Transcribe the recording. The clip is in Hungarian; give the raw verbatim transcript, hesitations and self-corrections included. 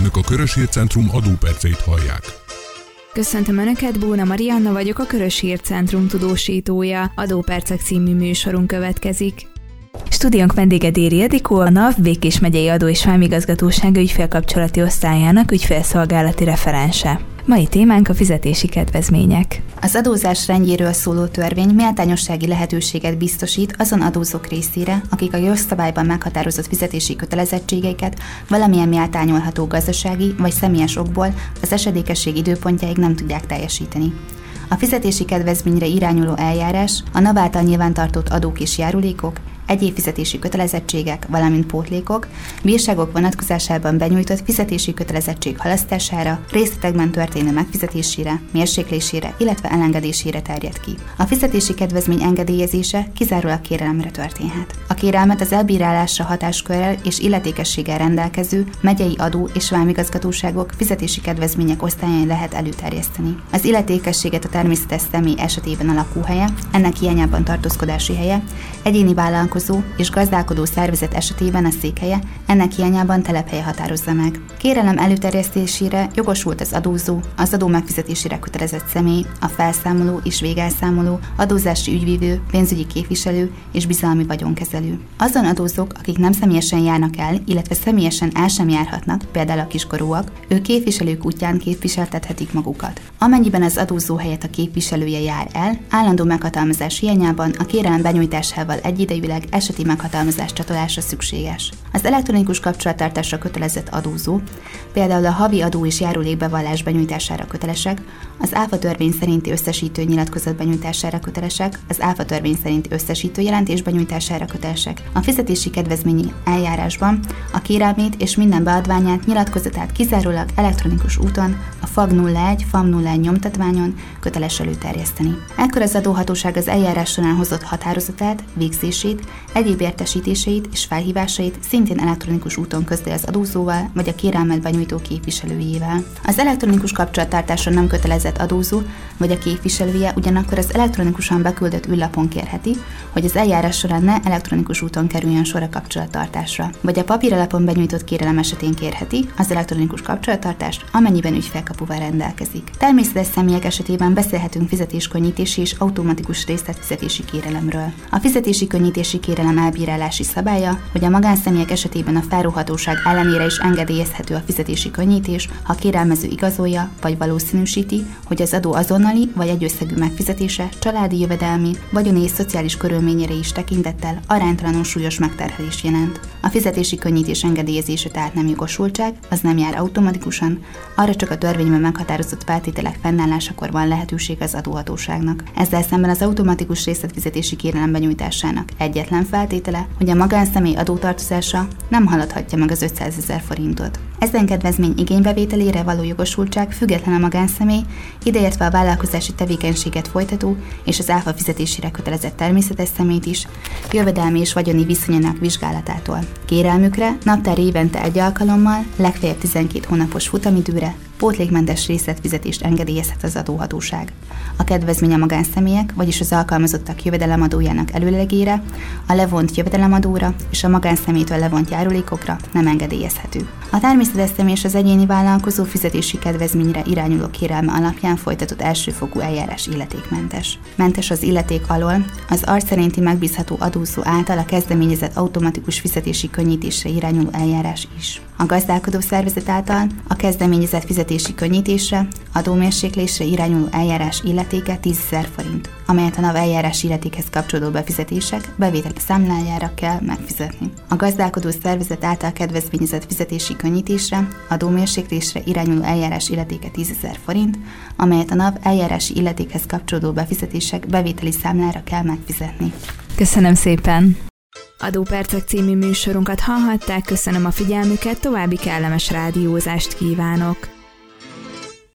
Önök a Körös Hírcentrum adóperceit hallják. Köszöntöm Önöket, Bóna Marianna vagyok, a Körös Hírcentrum tudósítója. Adópercek című műsorunk következik. Stúdiónk vendége Déri Ildikó, a NAV Békés megyei adó- és vámigazgatósága ügyfélkapcsolati osztályának ügyfélszolgálati referense. Mai témánk a fizetési kedvezmények. Az adózás rendjéről szóló törvény méltányossági lehetőséget biztosít azon adózók részére, akik a jogszabályban meghatározott fizetési kötelezettségeiket valamilyen méltányolható gazdasági vagy személyes okból az esedékesség időpontjáig nem tudják teljesíteni. A fizetési kedvezményre irányuló eljárás a NAV által nyilvántartott adók és járulékok, egyéb fizetési kötelezettségek, valamint pótlékok, bírságok vonatkozásában benyújtott fizetési kötelezettség halasztására, részletekben történő megfizetésére, mérséklésére, illetve elengedésére terjed ki. A fizetési kedvezmény engedélyezése kizárólag kérelemre történhet. A kérelmet az elbírálásra hatáskörrel és illetékességgel rendelkező megyei adó- és vámigazgatóságok fizetési kedvezmények osztályán lehet előterjeszteni. Az illetékességet a természetes személy esetében a lakóhelye, ennek hiányában tartózkodási helye, egyéni vállalkozó és gazdálkodó szervezet esetében a székhelye, ennek hiányában telephelye határozza meg. Kérelem előterjesztésére jogosult az adózó, az adó megfizetésére kötelezett személy, a felszámoló és végelszámoló, adózási ügyvívő, pénzügyi képviselő és bizalmi vagyonkezelő. Azon adózók, akik nem személyesen járnak el, illetve személyesen el sem járhatnak, például a kiskorúak, ők képviselők útján képviseltethetik magukat. Amennyiben az adózó helyett a képviselője jár el, állandó meghatalmazás hiányában a kérelem benyújtásával egyidejűleg eseti meghatalmazás csatolása szükséges. Az elektronikus kapcsolattartásra kötelezett adózó, például a havi adó és járulékbevallás benyújtására kötelesek, az áfa törvény szerinti összesítő nyilatkozat benyújtására kötelesek, az áfa törvény szerinti összesítő jelentés benyújtására kötelesek. A fizetési kedvezményi eljárásban a kérelmét és minden beadványát, nyilatkozatát kizárólag elektronikus úton, a FAG nulla egy, FAM nulla egy nyomtatványon köteles előterjeszteni. Ekkor az adóhatóság az eljárás során hozott határozatát, végzését, egyéb értesítéseit és felhívásait szintén elektronikus úton közli az adózóval vagy a kérelmet benyújtó képviselőjével. Az elektronikus kapcsolattartásra nem kötelezett adózó vagy a képviselője ugyanakkor az elektronikusan beküldött űrlapon kérheti, hogy az eljárás során ne elektronikus úton kerüljön sor a kapcsolattartásra, vagy a papíralapon benyújtott kérelem esetén kérheti az elektronikus kapcsolattartást, amennyiben ügyfélkapuval rendelkezik. Természetes személyek esetében beszélhetünk fizetéskönnyítési és automatikus részletfizetési kérelemről. A fizetési könnyítési kérelem elbírálási szabálya, hogy a magánszemélyek esetében a felróhatóság ellenére is engedélyezhető a fizetési könnyítés, ha a kérelmező igazolja vagy valószínűsíti, hogy az adó azonnali vagy egyösszegű megfizetése családi jövedelmi, vagyoni és szociális körülményére is tekintettel aránytalanul súlyos megterhelést jelent. A fizetési könnyítés engedélyezése tehát nem jogosultság, az nem jár automatikusan, arra csak a törvényben meghatározott feltételek fennállásakor van lehetőség az adóhatóságnak. Ezzel szemben az automatikus részletfizetési kérelem benyújtásának egyetlen feltétele, hogy a magánszemély adótartozása nem haladhatja meg az ötszázezer forintot. Ezen kedvezmény igénybevételére való jogosultság független a magánszemély, ideértve a vállalkozási tevékenységet folytató és az áfa fizetésére kötelezett természetes személyt is, jövedelmi és vagyoni viszonyának vizsgálatától. Kérelmükre naptár évente egy alkalommal, legfeljebb tizenkét hónapos futamidőre pótlékmentes részletfizetést engedélyezhet az adóhatóság. A kedvezmény a magánszemélyek, vagyis az alkalmazottak jövedelemadójának előlegére, a levont jövedelemadóra és a magánszemélytől levont járulékokra nem engedélyezhető. A természetes személy és az egyéni vállalkozó fizetési kedvezményre irányuló kérelme alapján folytatott elsőfokú eljárás illetékmentes. Mentes az illeték alól az arc szerinti megbízható adózó által a kezdeményezett automatikus fizetési könnyítésre irányuló eljárás is. A gazdálkodó szervezet által a kezdeményezett fizetési könnyítésre, adómérséklésre irányuló eljárás illetéke tízezer forint, amelyet a NAV eljárás illetékhez kapcsolódó befizetések bevételi számlájára kell megfizetni. A gazdálkodó szervezet által kedvezményezett fizetési könnyítésre, adómérséklésre irányuló eljárás illetéke tízezer forint, amelyet a NAV eljárási illetékhez kapcsolódó befizetések bevételi számlára kell megfizetni. Köszönöm szépen! Adópercek című műsorunkat hallhatták, köszönöm a figyelmüket, további kellemes rádiózást kívánok!